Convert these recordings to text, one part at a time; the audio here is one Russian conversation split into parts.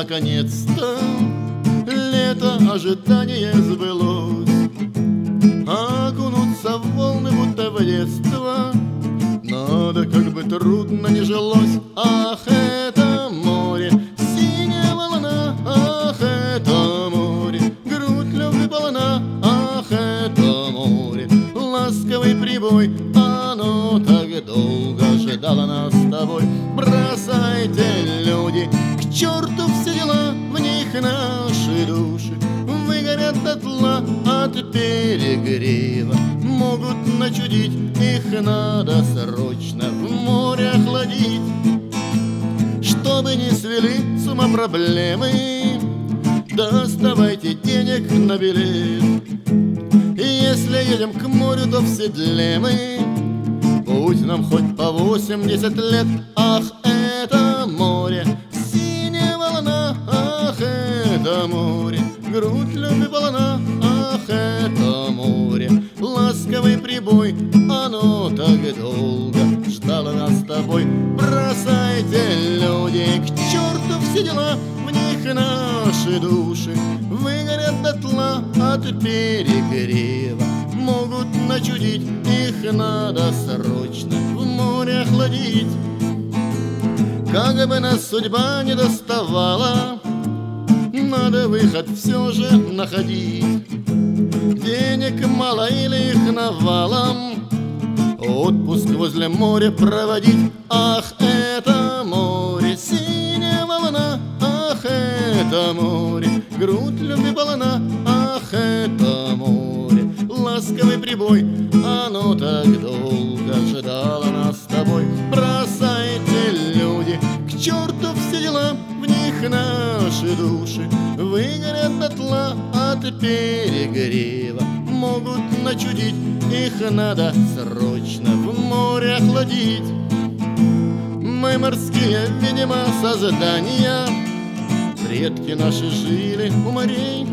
наконец-то лето ожидание сбылось. Окунуться в волны, будто в детство, надо, как бы трудно не жилось. Ах, это море, синяя волна, ах, это море, грудь любви полна, ах, это море, ласковый прибой, оно так долго ждало нас с тобой. Бросайте, люди, к черту все дела, в них наши души выгорят дотла от перегрева, могут начудить, их надо срочно в море охладить. Чтобы не свели с ума проблемы, доставайте денег на билет. Если едем к морю, то в седле мы, пусть нам хоть по 80 лет. Ах, это море, синяя волна, ах, это море, грудь любви полна, ах, это море, ласковый прибой, оно так долго ждало нас с тобой. Бросайте, люди, к черту все дела, в них наши души выгорят дотла от перегрева, могут начудить, их надо срочно в море охладить. Как бы нас судьба не доставала, надо выход все же находить. Денег мало или их навалом, отпуск возле моря проводить. Ах, это море, синяя волна, ах, это море, грудь любви полна, ах, это море, ласковый прибой, оно так долго ждало нас с тобой. Бросайте, люди, к черту все дела, в них наши души выгорят дотла от перегрева, могут начудить, их надо срочно в море охладить. Мы морские, видимо, создания, предки наши жили у морей,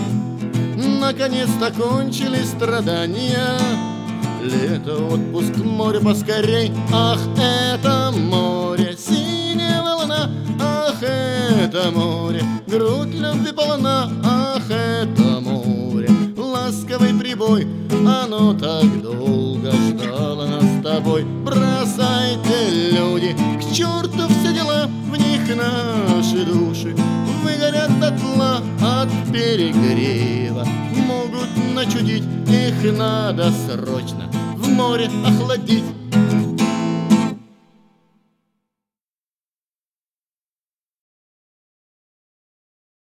наконец-то кончились страдания, лето, отпуск, море поскорей. Ах, это море, синяя волна, ах, это море, грудь любви полна, ах, это море, ласковый прибой, оно так долго ждало нас с тобой. Бросайте, люди, к черту все дела, в них наши души выгорят дотла от перегрева, могут начудить, их надо срочно в море охладить.